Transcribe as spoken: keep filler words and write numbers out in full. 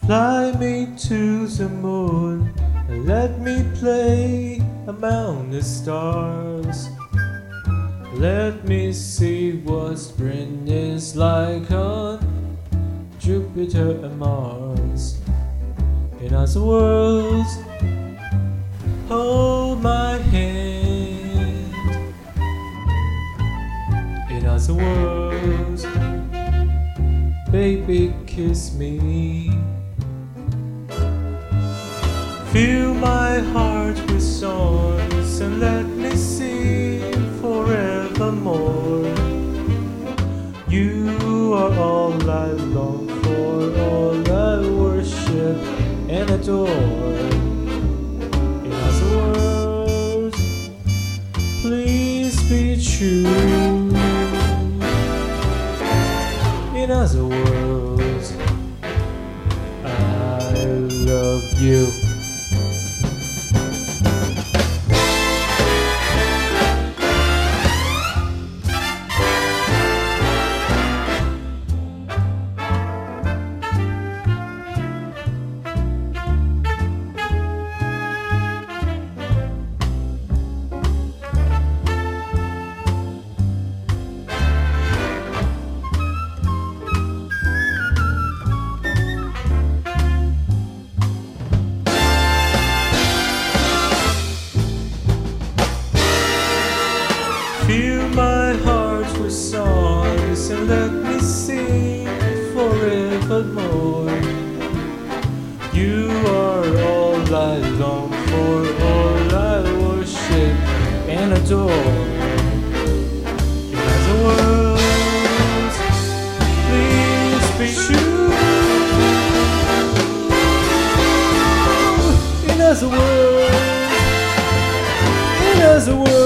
Fly me to the moon and let me play among the stars. Let me see what spring is like on Jupiter and Mars. In other words, hold my hand. In other words, baby, kiss me. Fill my heart with songs and let me sing forevermore. You are all I long for, all I worship and adore. In other words, please be true. In other words, I love you. Fill my heart with songs and let me sing forevermore. You are all I long for, all I worship and adore. In other words, please be true. In other words, in other words.